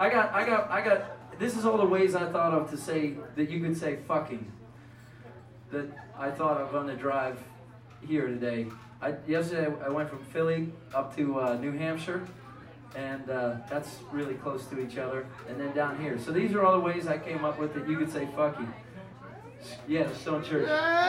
This is all the ways I thought of to say that you could say fucking. That I thought of on the drive here today. Yesterday I went from Philly up to New Hampshire, and that's really close to each other. And then down here. So these are all the ways I came up with that you could say fucking. Yeah, Stone Church.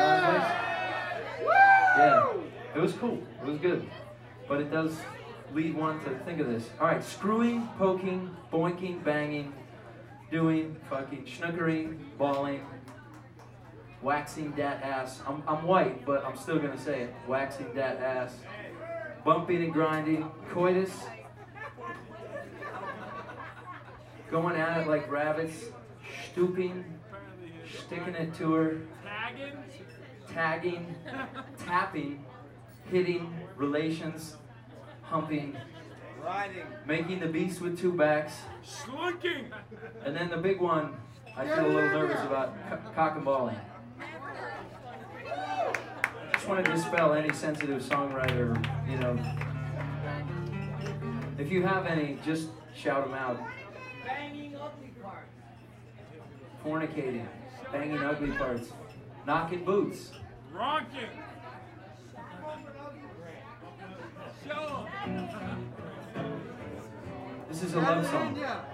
Yeah, it was cool. It was good. But it does lead one to think of this. All right, screwing, poking, boinking, banging, doing, fucking, schnookering, balling, waxing dat ass. I'm white, but I'm still gonna say it. Waxing dat ass. Bumping and grinding, coitus. Going at it like rabbits, stooping, sticking it to her, tagging, tapping, hitting, relations, humping, riding, making the beast with two backs, slunking, and then the big one I feel a little nervous about, cock and balling. Just want to dispel any sensitive songwriter, you know. If you have any, just shout them out. banging ugly parts, Fornicating, banging ugly parts, knocking boots, ronking, show 'em. This is a love song.